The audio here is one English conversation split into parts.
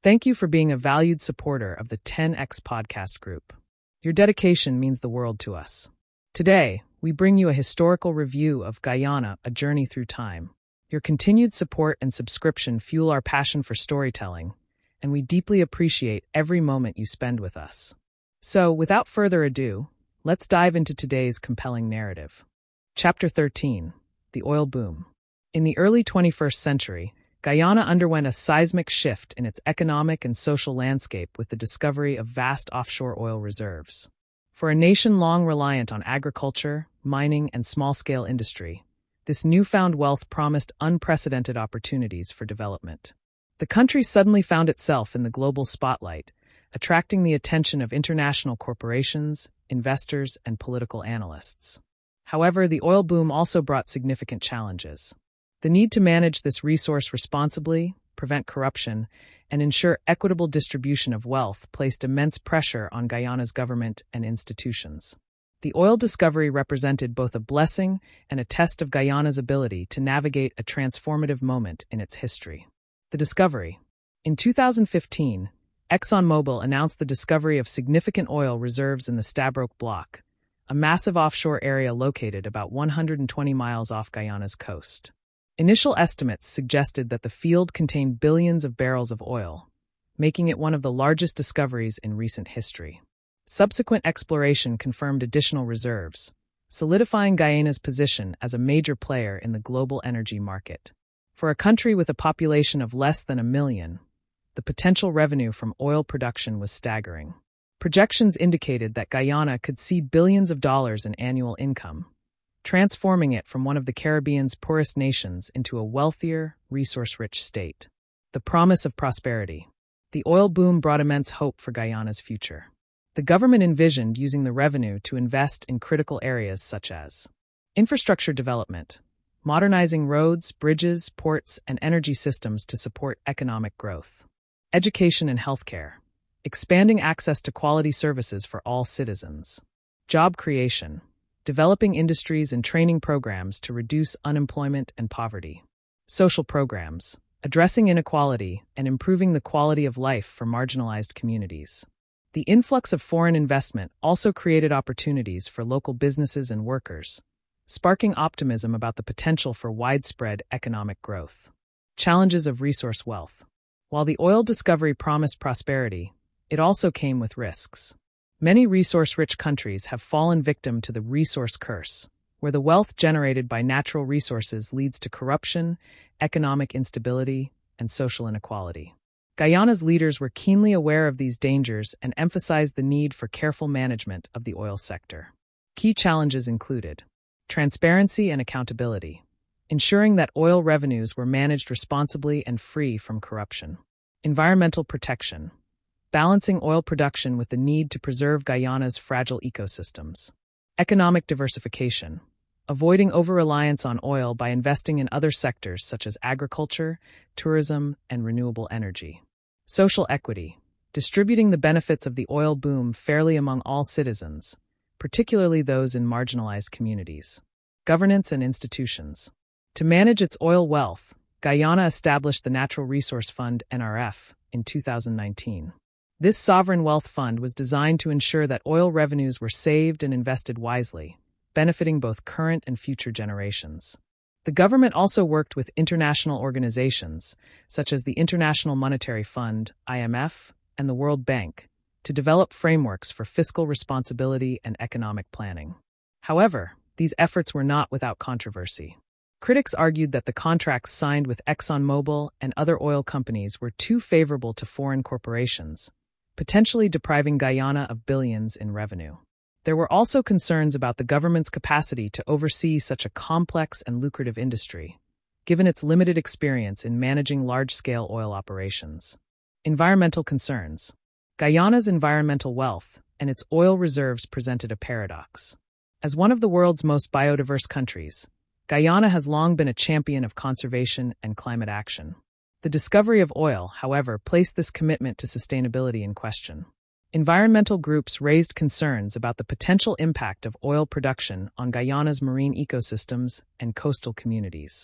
Thank you for being a valued supporter of the 10X Podcast Group. Your dedication means the world to us. Today, we bring you a historical review of Guyana, A Journey Through Time. Your continued support and subscription fuel our passion for storytelling, and we deeply appreciate every moment you spend with us. So, without further ado, let's dive into today's compelling narrative. Chapter 13, The Oil Boom. In the early 21st century, Guyana underwent a seismic shift in its economic and social landscape with the discovery of vast offshore oil reserves. For a nation long reliant on agriculture, mining, and small-scale industry, this newfound wealth promised unprecedented opportunities for development. The country suddenly found itself in the global spotlight, attracting the attention of international corporations, investors, and political analysts. However, the oil boom also brought significant challenges. The need to manage this resource responsibly, prevent corruption, and ensure equitable distribution of wealth placed immense pressure on Guyana's government and institutions. The oil discovery represented both a blessing and a test of Guyana's ability to navigate a transformative moment in its history. The discovery. In 2015, ExxonMobil announced the discovery of significant oil reserves in the Stabroek Block, a massive offshore area located about 120 miles off Guyana's coast. Initial estimates suggested that the field contained billions of barrels of oil, making it one of the largest discoveries in recent history. Subsequent exploration confirmed additional reserves, solidifying Guyana's position as a major player in the global energy market. For a country with a population of less than 1 million, the potential revenue from oil production was staggering. Projections indicated that Guyana could see billions of dollars in annual income, transforming it from one of the Caribbean's poorest nations into a wealthier, resource-rich state. The promise of prosperity. The oil boom brought immense hope for Guyana's future. The government envisioned using the revenue to invest in critical areas such as infrastructure development, modernizing roads, bridges, ports, and energy systems to support economic growth, education and healthcare, expanding access to quality services for all citizens, job creation, developing industries and training programs to reduce unemployment and poverty, social programs, addressing inequality and improving the quality of life for marginalized communities. The influx of foreign investment also created opportunities for local businesses and workers, sparking optimism about the potential for widespread economic growth. Challenges of resource wealth. While the oil discovery promised prosperity, it also came with risks. Many resource-rich countries have fallen victim to the resource curse, where the wealth generated by natural resources leads to corruption, economic instability, and social inequality. Guyana's leaders were keenly aware of these dangers and emphasized the need for careful management of the oil sector. Key challenges included transparency and accountability, ensuring that oil revenues were managed responsibly and free from corruption. Environmental protection, balancing oil production with the need to preserve Guyana's fragile ecosystems. Economic diversification, avoiding over-reliance on oil by investing in other sectors such as agriculture, tourism, and renewable energy. Social equity, distributing the benefits of the oil boom fairly among all citizens, particularly those in marginalized communities. Governance and institutions. To manage its oil wealth, Guyana established the Natural Resource Fund (NRF) in 2019. This sovereign wealth fund was designed to ensure that oil revenues were saved and invested wisely, benefiting both current and future generations. The government also worked with international organizations, such as the International Monetary Fund, IMF, and the World Bank, to develop frameworks for fiscal responsibility and economic planning. However, these efforts were not without controversy. Critics argued that the contracts signed with ExxonMobil and other oil companies were too favorable to foreign corporations, potentially depriving Guyana of billions in revenue. There were also concerns about the government's capacity to oversee such a complex and lucrative industry, given its limited experience in managing large-scale oil operations. Environmental concerns. Guyana's environmental wealth and its oil reserves presented a paradox. As one of the world's most biodiverse countries, Guyana has long been a champion of conservation and climate action. The discovery of oil, however, placed this commitment to sustainability in question. Environmental groups raised concerns about the potential impact of oil production on Guyana's marine ecosystems and coastal communities.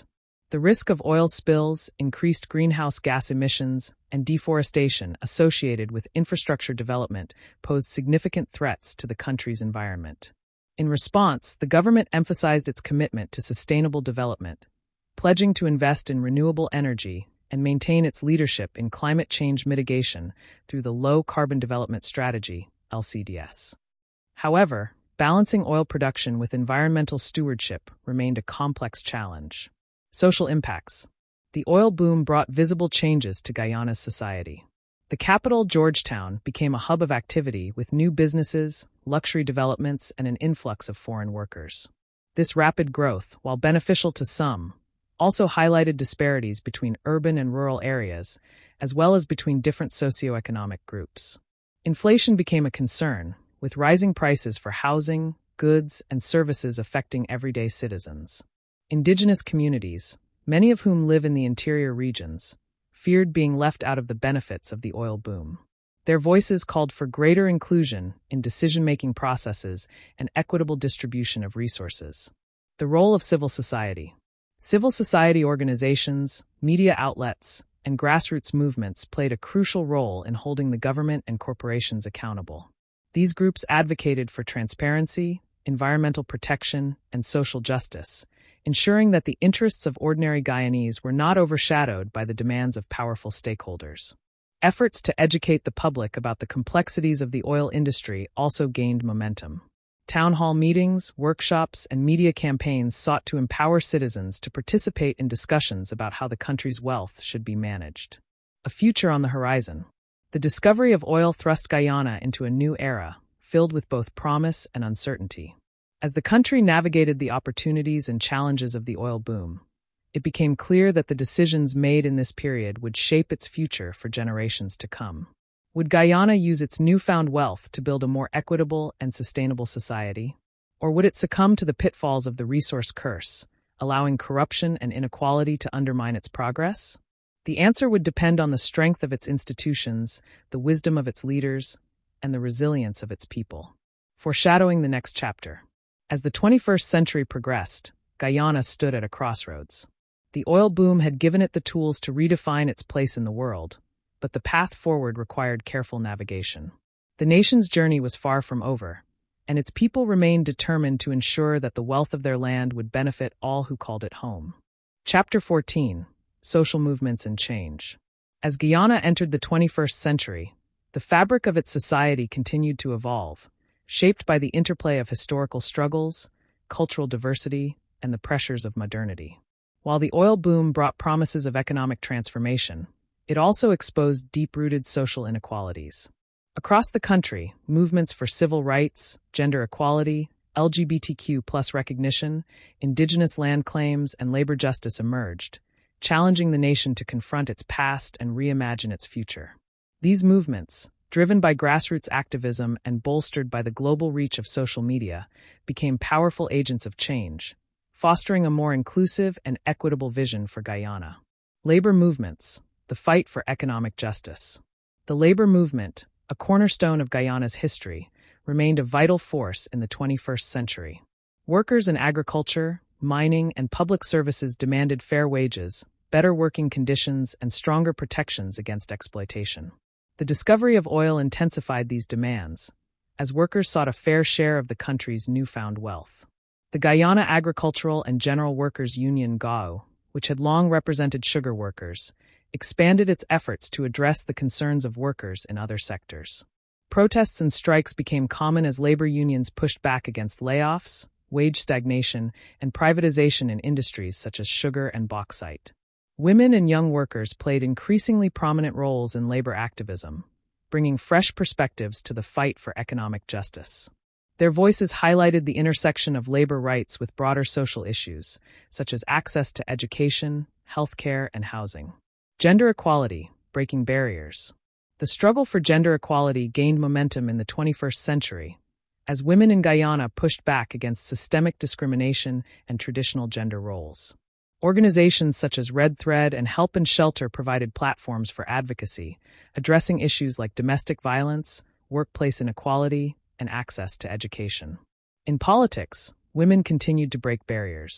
The risk of oil spills, increased greenhouse gas emissions, and deforestation associated with infrastructure development posed significant threats to the country's environment. In response, the government emphasized its commitment to sustainable development, pledging to invest in renewable energy and maintain its leadership in climate change mitigation through the Low Carbon Development Strategy, LCDS. However, balancing oil production with environmental stewardship remained a complex challenge. Social impacts. The oil boom brought visible changes to Guyana's society. The capital, Georgetown, became a hub of activity with new businesses, luxury developments, and an influx of foreign workers. This rapid growth, while beneficial to some, also highlighted disparities between urban and rural areas, as well as between different socioeconomic groups. Inflation became a concern, with rising prices for housing, goods, and services affecting everyday citizens. Indigenous communities, many of whom live in the interior regions, feared being left out of the benefits of the oil boom. Their voices called for greater inclusion in decision-making processes and equitable distribution of resources. The role of civil society. Civil society organizations, media outlets, and grassroots movements played a crucial role in holding the government and corporations accountable. These groups advocated for transparency, environmental protection, and social justice, ensuring that the interests of ordinary Guyanese were not overshadowed by the demands of powerful stakeholders. Efforts to educate the public about the complexities of the oil industry also gained momentum. Town hall meetings, workshops, and media campaigns sought to empower citizens to participate in discussions about how the country's wealth should be managed. A future on the horizon. The discovery of oil thrust Guyana into a new era, filled with both promise and uncertainty. As the country navigated the opportunities and challenges of the oil boom, it became clear that the decisions made in this period would shape its future for generations to come. Would Guyana use its newfound wealth to build a more equitable and sustainable society? Or would it succumb to the pitfalls of the resource curse, allowing corruption and inequality to undermine its progress? The answer would depend on the strength of its institutions, the wisdom of its leaders, and the resilience of its people. Foreshadowing the next chapter. As the 21st century progressed, Guyana stood at a crossroads. The oil boom had given it the tools to redefine its place in the world, but the path forward required careful navigation. The nation's journey was far from over, and its people remained determined to ensure that the wealth of their land would benefit all who called it home. Chapter 14. Social Movements and Change. As Guyana entered the 21st century, the fabric of its society continued to evolve, shaped by the interplay of historical struggles, cultural diversity, and the pressures of modernity. While the oil boom brought promises of economic transformation, it also exposed deep-rooted social inequalities. Across the country, movements for civil rights, gender equality, LGBTQ+ recognition, indigenous land claims, and labor justice emerged, challenging the nation to confront its past and reimagine its future. These movements, driven by grassroots activism and bolstered by the global reach of social media, became powerful agents of change, fostering a more inclusive and equitable vision for Guyana. Labor movements, the fight for economic justice. The labor movement, a cornerstone of Guyana's history, remained a vital force in the 21st century. Workers in agriculture, mining, and public services demanded fair wages, better working conditions, and stronger protections against exploitation. The discovery of oil intensified these demands, as workers sought a fair share of the country's newfound wealth. The Guyana Agricultural and General Workers Union (GAU), which had long represented sugar workers, expanded its efforts to address the concerns of workers in other sectors. Protests and strikes became common as labor unions pushed back against layoffs, wage stagnation, and privatization in industries such as sugar and bauxite. Women and young workers played increasingly prominent roles in labor activism, bringing fresh perspectives to the fight for economic justice. Their voices highlighted the intersection of labor rights with broader social issues, such as access to education, healthcare, and housing. Gender equality, breaking barriers. The struggle for gender equality gained momentum in the 21st century, as women in Guyana pushed back against systemic discrimination and traditional gender roles. Organizations such as Red Thread and Help and Shelter provided platforms for advocacy, addressing issues like domestic violence, workplace inequality, and access to education. In politics, women continued to break barriers.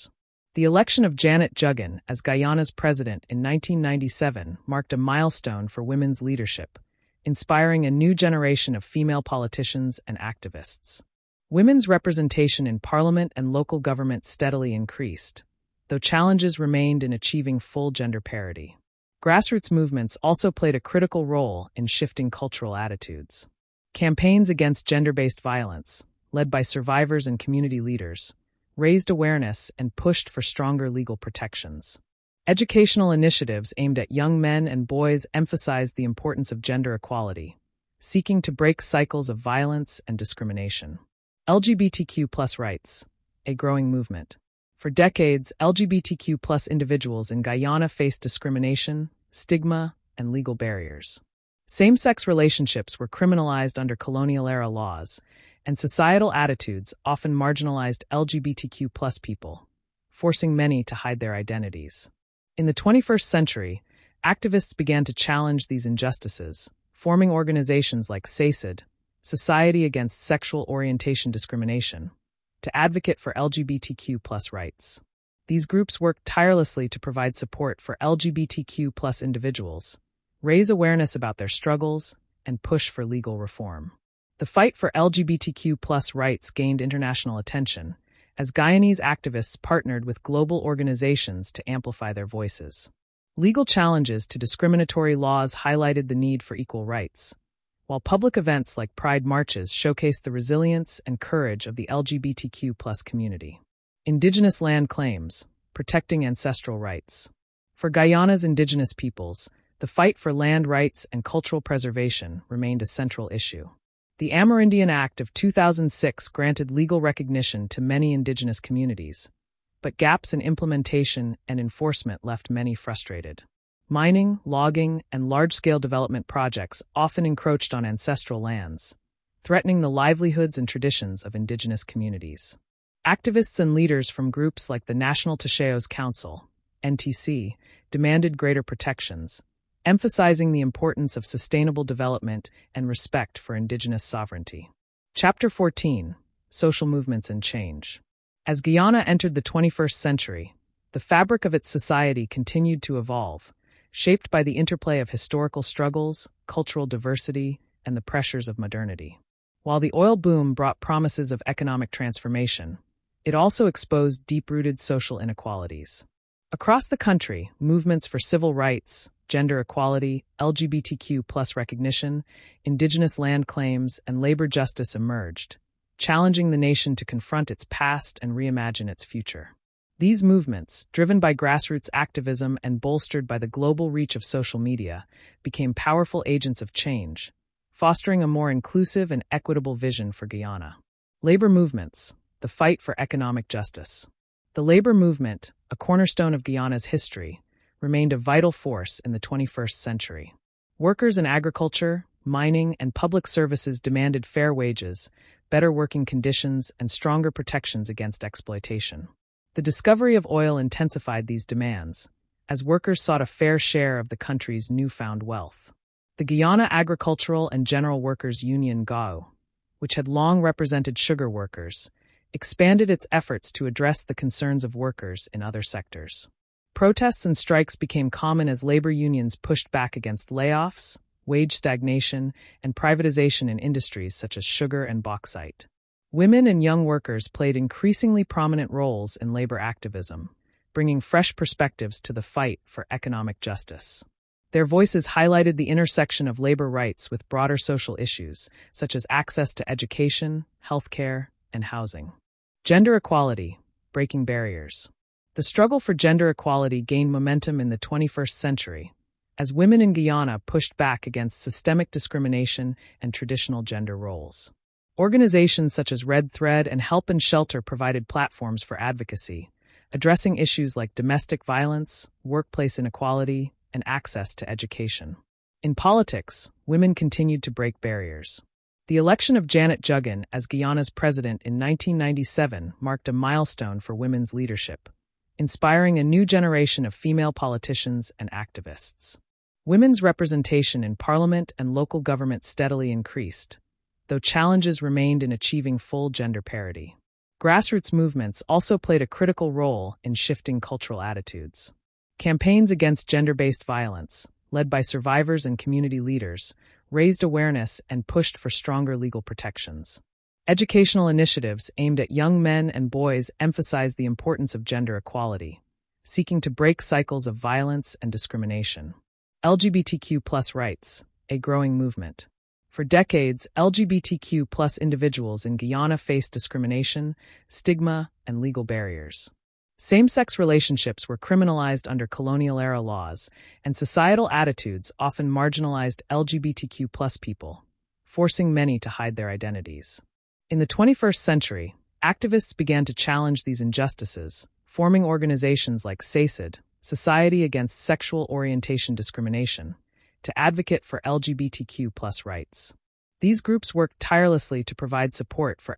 The election of Janet Jugan as Guyana's president in 1997 marked a milestone for women's leadership, inspiring a new generation of female politicians and activists. Women's representation in parliament and local government steadily increased, though challenges remained in achieving full gender parity. Grassroots movements also played a critical role in shifting cultural attitudes. Campaigns against gender-based violence, led by survivors and community leaders, raised awareness and pushed for stronger legal protections. Educational initiatives aimed at young men and boys emphasized the importance of gender equality, seeking to break cycles of violence and discrimination. LGBTQ+ rights, a growing movement. For decades, LGBTQ+ individuals in Guyana faced discrimination, stigma, and legal barriers. Same-sex relationships were criminalized under colonial-era laws, and societal attitudes often marginalized LGBTQ+ people, forcing many to hide their identities. In the 21st century, activists began to challenge these injustices, forming organizations like SACID, Society Against Sexual Orientation Discrimination, to advocate for LGBTQ+ rights. These groups work tirelessly to provide support for LGBTQ+ individuals, raise awareness about their struggles, and push for legal reform. The fight for LGBTQ+ rights gained international attention as Guyanese activists partnered with global organizations to amplify their voices. Legal challenges to discriminatory laws highlighted the need for equal rights, while public events like Pride marches showcased the resilience and courage of the LGBTQ+ community. Indigenous land claims, protecting ancestral rights. For Guyana's indigenous peoples, the fight for land rights and cultural preservation remained a central issue. The Amerindian Act of 2006 granted legal recognition to many indigenous communities, but gaps in implementation and enforcement left many frustrated. Mining, logging, and large-scale development projects often encroached on ancestral lands, threatening the livelihoods and traditions of indigenous communities. Activists and leaders from groups like the National Tacheos Council, NTC, demanded greater protections, emphasizing the importance of sustainable development and respect for indigenous sovereignty. Chapter 14: Social Movements and Change. As Guyana entered the 21st century, the fabric of its society continued to evolve, shaped by the interplay of historical struggles, cultural diversity, and the pressures of modernity. While the oil boom brought promises of economic transformation, it also exposed deep-rooted social inequalities. Across the country, movements for civil rights, gender equality, LGBTQ+ recognition, indigenous land claims, and labor justice emerged, challenging the nation to confront its past and reimagine its future. These movements, driven by grassroots activism and bolstered by the global reach of social media, became powerful agents of change, fostering a more inclusive and equitable vision for Guyana. Labor movements, the fight for economic justice. The labor movement, a cornerstone of Guyana's history, remained a vital force in the 21st century. Workers in agriculture, mining, and public services demanded fair wages, better working conditions, and stronger protections against exploitation. The discovery of oil intensified these demands, as workers sought a fair share of the country's newfound wealth. The Guyana Agricultural and General Workers Union (GAU), which had long represented sugar workers, expanded its efforts to address the concerns of workers in other sectors. Protests and strikes became common as labor unions pushed back against layoffs, wage stagnation, and privatization in industries such as sugar and bauxite. Women and young workers played increasingly prominent roles in labor activism, bringing fresh perspectives to the fight for economic justice. Their voices highlighted the intersection of labor rights with broader social issues, such as access to education, healthcare, and housing. Gender equality, breaking barriers. The struggle for gender equality gained momentum in the 21st century, as women in Guyana pushed back against systemic discrimination and traditional gender roles. Organizations such as Red Thread and Help and Shelter provided platforms for advocacy, addressing issues like domestic violence, workplace inequality, and access to education. In politics, women continued to break barriers. The election of Janet Jugan as Guyana's president in 1997 marked a milestone for women's leadership, inspiring a new generation of female politicians and activists. Women's representation in parliament and local government steadily increased, though challenges remained in achieving full gender parity. Grassroots movements also played a critical role in shifting cultural attitudes. Campaigns against gender-based violence, led by survivors and community leaders, raised awareness and pushed for stronger legal protections. Educational initiatives aimed at young men and boys emphasized the importance of gender equality, seeking to break cycles of violence and discrimination. LGBTQ+ rights, a growing movement. For decades, LGBTQ+ individuals in Guyana faced discrimination, stigma, and legal barriers. Same-sex relationships were criminalized under colonial-era laws, and societal attitudes often marginalized LGBTQ+ people, forcing many to hide their identities. In the 21st century, activists began to challenge these injustices, forming organizations like SACID, Society Against Sexual Orientation Discrimination, to advocate for LGBTQ+ rights. These groups worked tirelessly to provide support for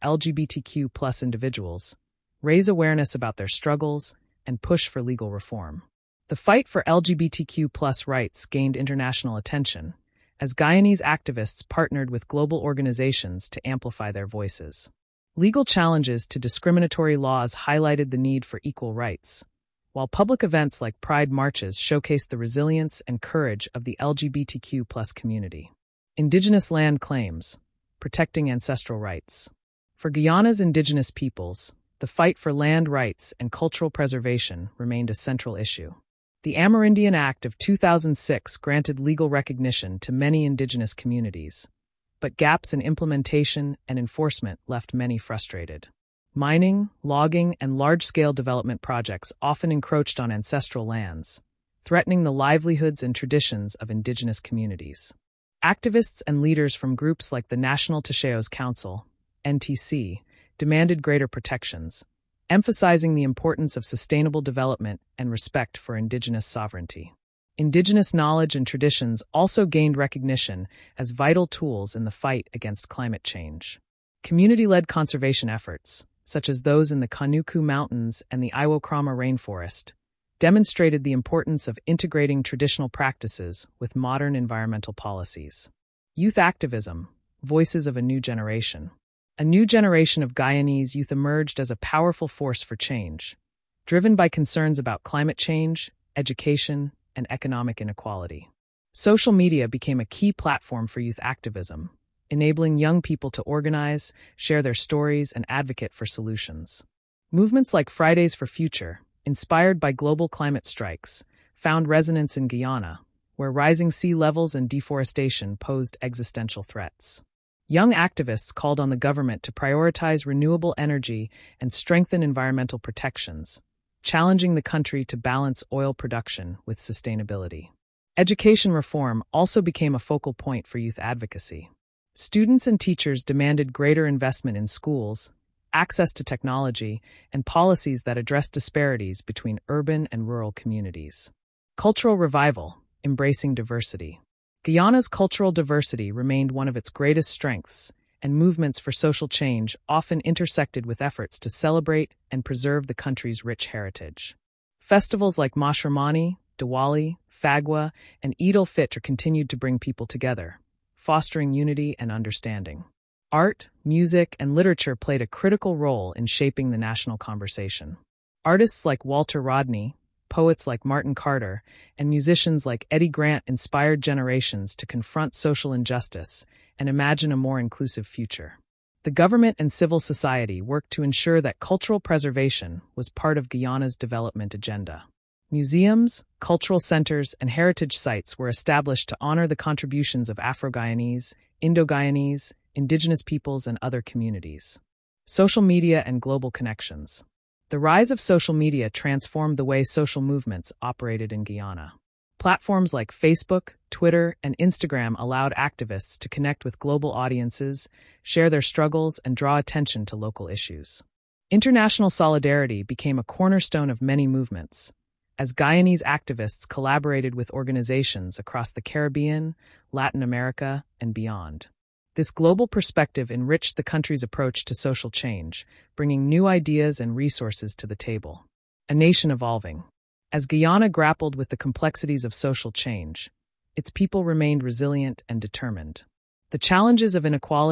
LGBTQ+ individuals, raise awareness about their struggles, and push for legal reform. The fight for LGBTQ+ rights gained international attention, as Guyanese activists partnered with global organizations to amplify their voices. Legal challenges to discriminatory laws highlighted the need for equal rights, while public events like Pride marches showcased the resilience and courage of the LGBTQ+ community. Indigenous land claims, protecting ancestral rights. For Guyana's indigenous peoples, the fight for land rights and cultural preservation remained a central issue. The Amerindian Act of 2006 granted legal recognition to many indigenous communities, but gaps in implementation and enforcement left many frustrated. Mining, logging, and large-scale development projects often encroached on ancestral lands, threatening the livelihoods and traditions of indigenous communities. Activists and leaders from groups like the National Tashayos Council, NTC, demanded greater protections, emphasizing the importance of sustainable development and respect for indigenous sovereignty. Indigenous knowledge and traditions also gained recognition as vital tools in the fight against climate change. Community-led conservation efforts, such as those in the Kanuku Mountains and the Iwo-Krama rainforest, demonstrated the importance of integrating traditional practices with modern environmental policies. Youth activism, voices of a new generation. A new generation of Guyanese youth emerged as a powerful force for change, driven by concerns about climate change, education, and economic inequality. Social media became a key platform for youth activism, enabling young people to organize, share their stories, and advocate for solutions. Movements like Fridays for Future, inspired by global climate strikes, found resonance in Guyana, where rising sea levels and deforestation posed existential threats. Young activists called on the government to prioritize renewable energy and strengthen environmental protections, challenging the country to balance oil production with sustainability. Education reform also became a focal point for youth advocacy. Students and teachers demanded greater investment in schools, access to technology, and policies that address disparities between urban and rural communities. Cultural revival, embracing diversity. Guyana's cultural diversity remained one of its greatest strengths, and movements for social change often intersected with efforts to celebrate and preserve the country's rich heritage. Festivals like Mashramani, Diwali, Fagwa, and Eid al-Fitr continued to bring people together, fostering unity and understanding. Art, music, and literature played a critical role in shaping the national conversation. Artists like Walter Rodney, poets like Martin Carter, and musicians like Eddie Grant inspired generations to confront social injustice and imagine a more inclusive future. The government and civil society worked to ensure that cultural preservation was part of Guyana's development agenda. Museums, cultural centers, and heritage sites were established to honor the contributions of Afro-Guyanese, Indo-Guyanese, indigenous peoples, and other communities. Social media and global connections. The rise of social media transformed the way social movements operated in Guyana. Platforms like Facebook, Twitter, and Instagram allowed activists to connect with global audiences, share their struggles, and draw attention to local issues. International solidarity became a cornerstone of many movements, as Guyanese activists collaborated with organizations across the Caribbean, Latin America, and beyond. This global perspective enriched the country's approach to social change, bringing new ideas and resources to the table. A nation evolving. As Guyana grappled with the complexities of social change, its people remained resilient and determined. The challenges of inequality,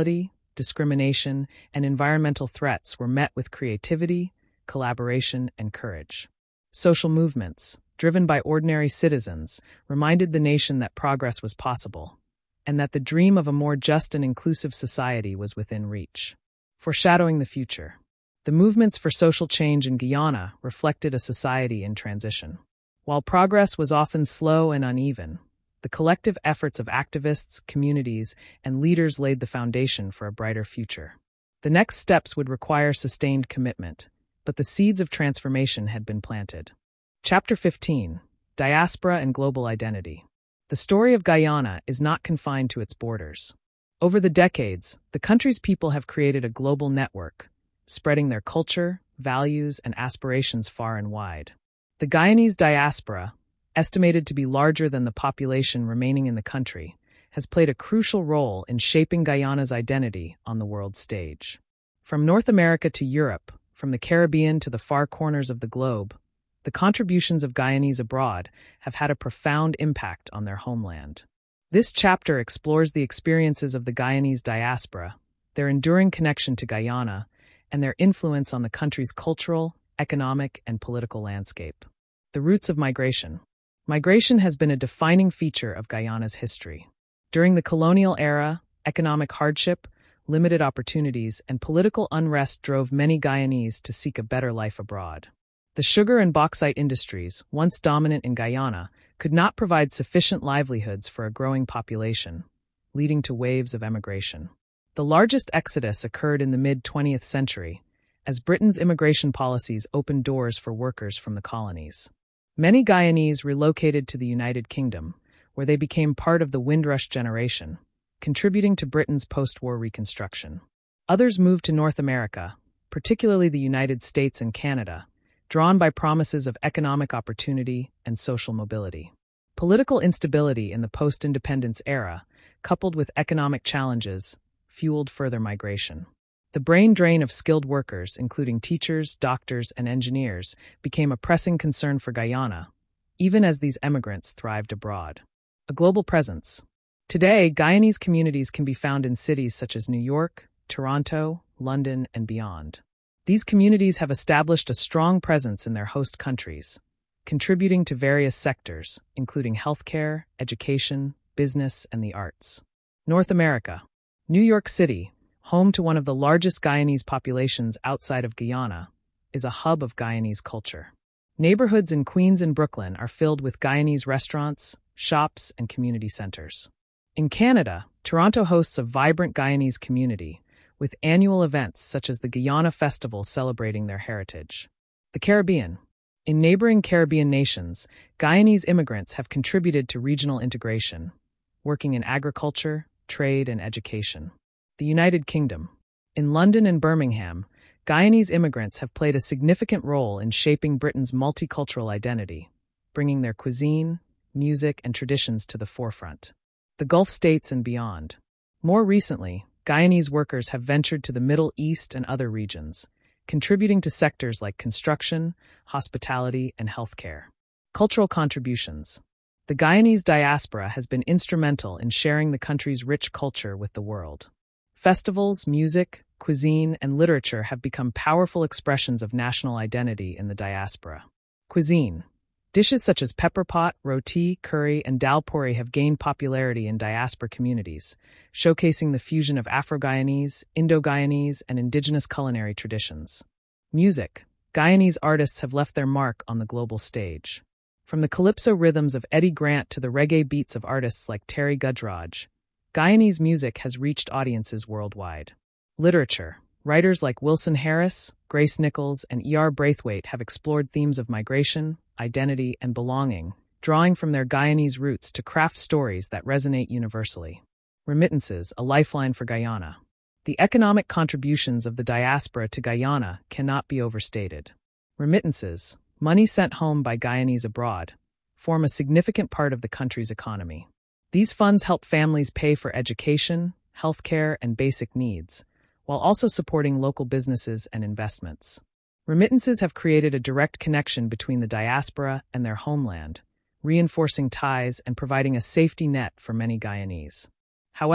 discrimination, and environmental threats were met with creativity, collaboration, and courage. Social movements, driven by ordinary citizens, reminded the nation that progress was possible, and that the dream of a more just and inclusive society was within reach. Foreshadowing the future, the movements for social change in Guyana reflected a society in transition. While progress was often slow and uneven, the collective efforts of activists, communities, and leaders laid the foundation for a brighter future. The next steps would require sustained commitment, but the seeds of transformation had been planted. Chapter 15: Diaspora and Global Identity. The story of Guyana is not confined to its borders. Over the decades, the country's people have created a global network, spreading their culture, values, and aspirations far and wide. The Guyanese diaspora, estimated to be larger than the population remaining in the country, has played a crucial role in shaping Guyana's identity on the world stage. From North America to Europe, from the Caribbean to the far corners of the globe, the contributions of Guyanese abroad have had a profound impact on their homeland. This chapter explores the experiences of the Guyanese diaspora, their enduring connection to Guyana, and their influence on the country's cultural, economic, and political landscape. The roots of migration. Migration has been a defining feature of Guyana's history. During the colonial era, economic hardship, limited opportunities, and political unrest drove many Guyanese to seek a better life abroad. The sugar and bauxite industries, once dominant in Guyana, could not provide sufficient livelihoods for a growing population, leading to waves of emigration. The largest exodus occurred in the mid-20th century, as Britain's immigration policies opened doors for workers from the colonies. Many Guyanese relocated to the United Kingdom, where they became part of the Windrush generation, contributing to Britain's post-war reconstruction. Others moved to North America, particularly the United States and Canada, drawn by promises of economic opportunity and social mobility. Political instability in the post-independence era, coupled with economic challenges, fueled further migration. The brain drain of skilled workers, including teachers, doctors, and engineers, became a pressing concern for Guyana, even as these emigrants thrived abroad. A global presence. Today, Guyanese communities can be found in cities such as New York, Toronto, London, and beyond. These communities have established a strong presence in their host countries, contributing to various sectors, including healthcare, education, business, and the arts. North America. New York City, home to one of the largest Guyanese populations outside of Guyana, is a hub of Guyanese culture. Neighborhoods in Queens and Brooklyn are filled with Guyanese restaurants, shops, and community centers. In Canada, Toronto hosts a vibrant Guyanese community, with annual events such as the Guyana Festival celebrating their heritage. The Caribbean. In neighboring Caribbean nations, Guyanese immigrants have contributed to regional integration, working in agriculture, trade, and education. The United Kingdom. In London and Birmingham, Guyanese immigrants have played a significant role in shaping Britain's multicultural identity, bringing their cuisine, music, and traditions to the forefront. The Gulf states and beyond. More recently, Guyanese workers have ventured to the Middle East and other regions, contributing to sectors like construction, hospitality, and healthcare. Cultural contributions. The Guyanese diaspora has been instrumental in sharing the country's rich culture with the world. Festivals, music, cuisine, and literature have become powerful expressions of national identity in the diaspora. Cuisine. Dishes such as pepper pot, roti, curry, and dal puri have gained popularity in diaspora communities, showcasing the fusion of Afro-Guyanese, Indo-Guyanese, and indigenous culinary traditions. Music. Guyanese artists have left their mark on the global stage. From the calypso rhythms of Eddie Grant to the reggae beats of artists like Terry Gudroj, Guyanese music has reached audiences worldwide. Literature. Writers like Wilson Harris, Grace Nichols, and E.R. Braithwaite have explored themes of migration, identity, and belonging, drawing from their Guyanese roots to craft stories that resonate universally. Remittances, a lifeline for Guyana. The economic contributions of the diaspora to Guyana cannot be overstated. Remittances, money sent home by Guyanese abroad, form a significant part of the country's economy. These funds help families pay for education, healthcare, and basic needs, while also supporting local businesses and investments. Remittances have created a direct connection between the diaspora and their homeland, reinforcing ties and providing a safety net for many Guyanese. However,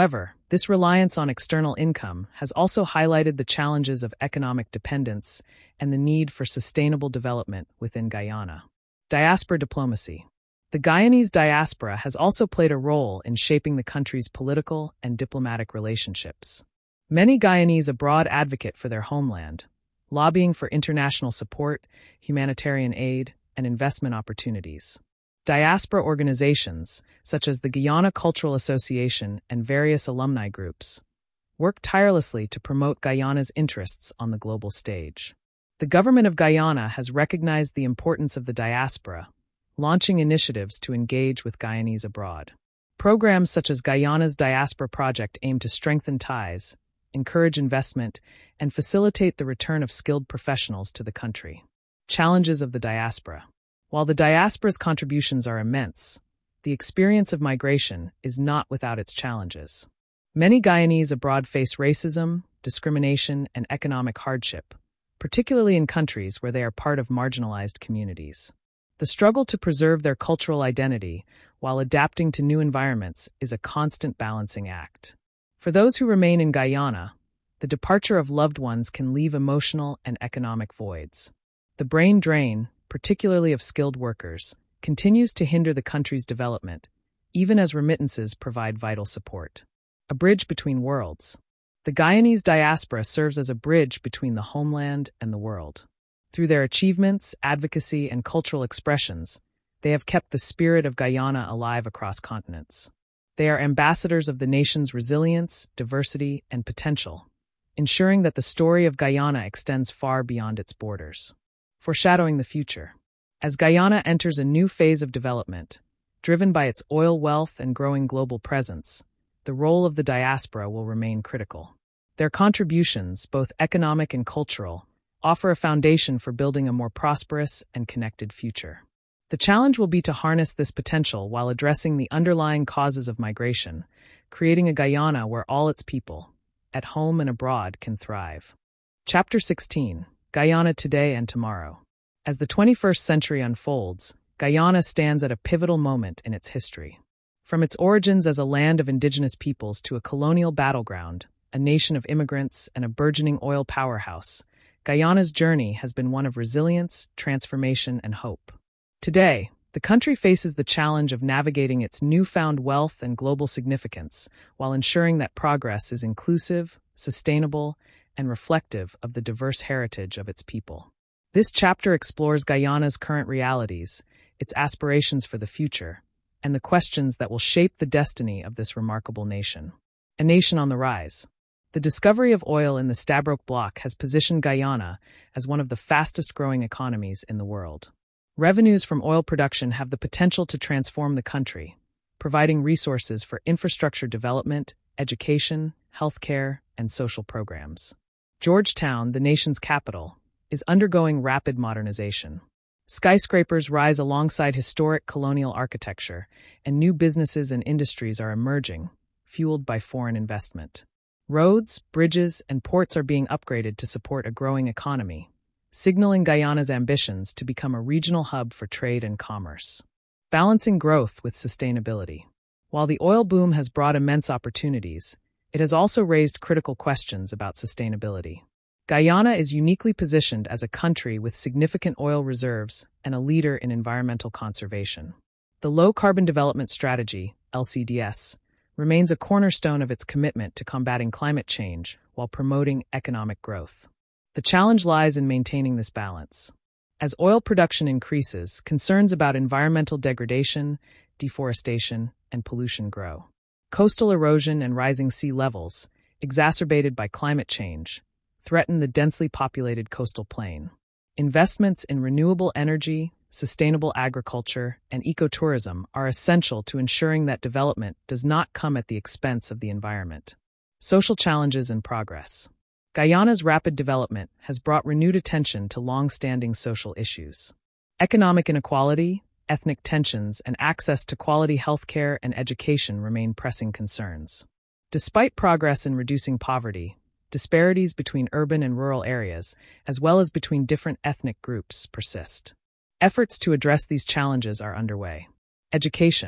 This reliance on external income has also highlighted the challenges of economic dependence and the need for sustainable development within Guyana. Diaspora diplomacy. The Guyanese diaspora has also played a role in shaping the country's political and diplomatic relationships. Many Guyanese abroad advocate for their homeland, lobbying for international support, humanitarian aid, and investment opportunities. Diaspora organizations, such as the Guyana Cultural Association and various alumni groups, work tirelessly to promote Guyana's interests on the global stage. The government of Guyana has recognized the importance of the diaspora, launching initiatives to engage with Guyanese abroad. Programs such as Guyana's Diaspora Project aim to strengthen ties, encourage investment, and facilitate the return of skilled professionals to the country. Challenges of the diaspora. While the diaspora's contributions are immense, the experience of migration is not without its challenges. Many Guyanese abroad face racism, discrimination, and economic hardship, particularly in countries where they are part of marginalized communities. The struggle to preserve their cultural identity while adapting to new environments is a constant balancing act. For those who remain in Guyana, the departure of loved ones can leave emotional and economic voids. The brain drain, particularly of skilled workers, continues to hinder the country's development, even as remittances provide vital support. A bridge between worlds. The Guyanese diaspora serves as a bridge between the homeland and the world. Through their achievements, advocacy, and cultural expressions, they have kept the spirit of Guyana alive across continents. They are ambassadors of the nation's resilience, diversity, and potential, ensuring that the story of Guyana extends far beyond its borders. Foreshadowing the future. As Guyana enters a new phase of development, driven by its oil wealth and growing global presence, the role of the diaspora will remain critical. Their contributions, both economic and cultural, offer a foundation for building a more prosperous and connected future. The challenge will be to harness this potential while addressing the underlying causes of migration, creating a Guyana where all its people, at home and abroad, can thrive. Chapter 16. Guyana Today and Tomorrow. As the 21st century unfolds, Guyana stands at a pivotal moment in its history. From its origins as a land of indigenous peoples to a colonial battleground, a nation of immigrants, and a burgeoning oil powerhouse, Guyana's journey has been one of resilience, transformation, and hope. Today, the country faces the challenge of navigating its newfound wealth and global significance while ensuring that progress is inclusive, sustainable, and reflective of the diverse heritage of its people. This chapter explores Guyana's current realities, its aspirations for the future, and the questions that will shape the destiny of this remarkable nation. A nation on the rise. The discovery of oil in the Stabroek Block has positioned Guyana as one of the fastest-growing economies in the world. Revenues from oil production have the potential to transform the country, providing resources for infrastructure development, education, healthcare, and social programs. Georgetown, the nation's capital, is undergoing rapid modernization. Skyscrapers rise alongside historic colonial architecture, and new businesses and industries are emerging, fueled by foreign investment. Roads, bridges, and ports are being upgraded to support a growing economy, signaling Guyana's ambitions to become a regional hub for trade and commerce. Balancing growth with sustainability. While the oil boom has brought immense opportunities, it has also raised critical questions about sustainability. Guyana is uniquely positioned as a country with significant oil reserves and a leader in environmental conservation. The Low Carbon Development Strategy, LCDS, remains a cornerstone of its commitment to combating climate change while promoting economic growth. The challenge lies in maintaining this balance. As oil production increases, concerns about environmental degradation, deforestation, and pollution grow. Coastal erosion and rising sea levels, exacerbated by climate change, threaten the densely populated coastal plain. Investments in renewable energy, sustainable agriculture, and ecotourism are essential to ensuring that development does not come at the expense of the environment. Social challenges and progress. Guyana's rapid development has brought renewed attention to long-standing social issues. Economic inequality, ethnic tensions, and access to quality healthcare and education remain pressing concerns. Despite progress in reducing poverty, disparities between urban and rural areas, as well as between different ethnic groups, persist. Efforts to address these challenges are underway. Education.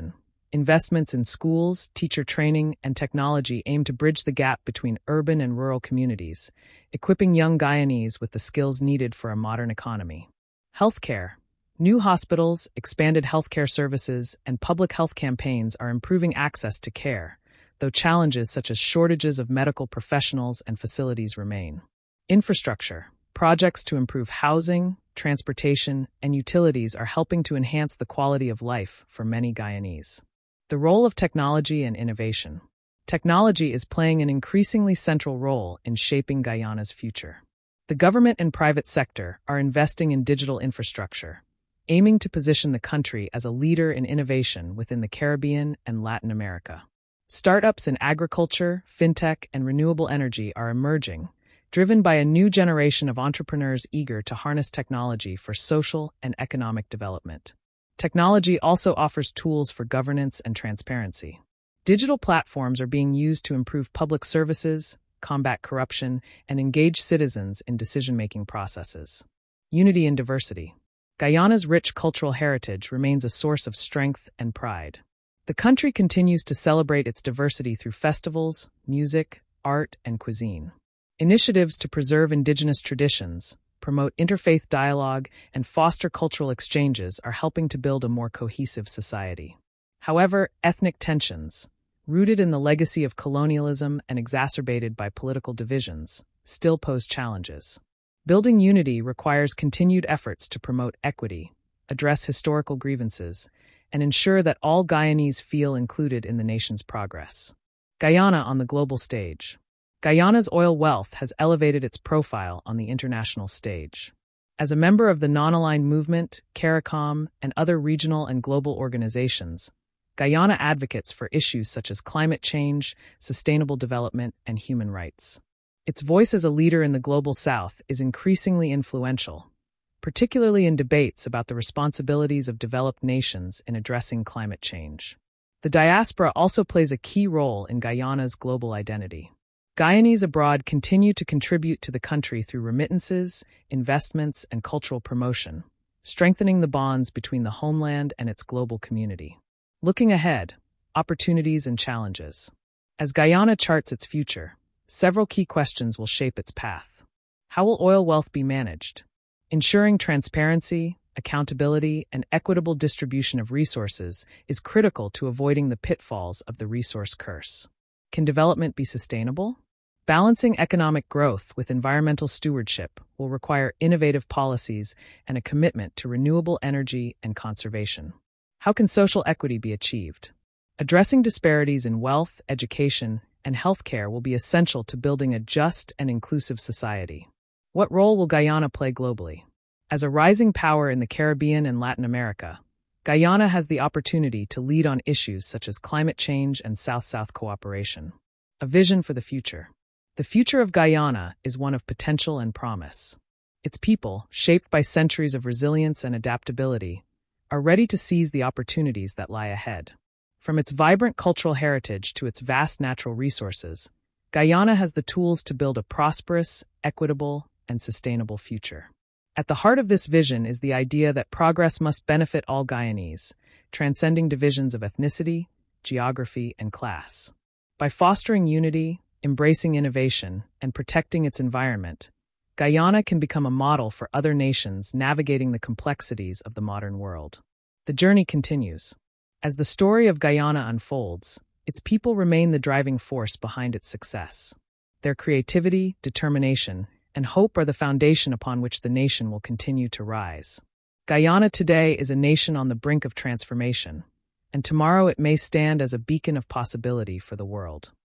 Investments in schools, teacher training, and technology aim to bridge the gap between urban and rural communities, equipping young Guyanese with the skills needed for a modern economy. Healthcare. New hospitals, expanded healthcare services, and public health campaigns are improving access to care, though challenges such as shortages of medical professionals and facilities remain. Infrastructure. Projects to improve housing, transportation, and utilities are helping to enhance the quality of life for many Guyanese. The role of technology and innovation. Technology is playing an increasingly central role in shaping Guyana's future. The government and private sector are investing in digital infrastructure, aiming to position the country as a leader in innovation within the Caribbean and Latin America. Startups in agriculture, fintech, and renewable energy are emerging, driven by a new generation of entrepreneurs eager to harness technology for social and economic development. Technology also offers tools for governance and transparency. Digital platforms are being used to improve public services, combat corruption, and engage citizens in decision-making processes. Unity in diversity. Guyana's rich cultural heritage remains a source of strength and pride. The country continues to celebrate its diversity through festivals, music, art, and cuisine. Initiatives to preserve indigenous traditions, promote interfaith dialogue, and foster cultural exchanges are helping to build a more cohesive society. However, ethnic tensions, rooted in the legacy of colonialism and exacerbated by political divisions, still pose challenges. Building unity requires continued efforts to promote equity, address historical grievances, and ensure that all Guyanese feel included in the nation's progress. Guyana on the global stage. Guyana's oil wealth has elevated its profile on the international stage. As a member of the Non-Aligned Movement, CARICOM, and other regional and global organizations, Guyana advocates for issues such as climate change, sustainable development, and human rights. Its voice as a leader in the Global South is increasingly influential, particularly in debates about the responsibilities of developed nations in addressing climate change. The diaspora also plays a key role in Guyana's global identity. Guyanese abroad continue to contribute to the country through remittances, investments, and cultural promotion, strengthening the bonds between the homeland and its global community. Looking ahead, opportunities and challenges. As Guyana charts its future, several key questions will shape its path. How will oil wealth be managed? Ensuring transparency, accountability, and equitable distribution of resources is critical to avoiding the pitfalls of the resource curse. Can development be sustainable? Balancing economic growth with environmental stewardship will require innovative policies and a commitment to renewable energy and conservation. How can social equity be achieved? Addressing disparities in wealth, education, and healthcare will be essential to building a just and inclusive society. What role will Guyana play globally? As a rising power in the Caribbean and Latin America, Guyana has the opportunity to lead on issues such as climate change and South-South cooperation. A vision for the future. The future of Guyana is one of potential and promise. Its people, shaped by centuries of resilience and adaptability, are ready to seize the opportunities that lie ahead. From its vibrant cultural heritage to its vast natural resources, Guyana has the tools to build a prosperous, equitable, and sustainable future. At the heart of this vision is the idea that progress must benefit all Guyanese, transcending divisions of ethnicity, geography, and class. By fostering unity, embracing innovation, and protecting its environment, Guyana can become a model for other nations navigating the complexities of the modern world. The journey continues. As the story of Guyana unfolds, its people remain the driving force behind its success. Their creativity, determination, and hope are the foundation upon which the nation will continue to rise. Guyana today is a nation on the brink of transformation, and tomorrow it may stand as a beacon of possibility for the world.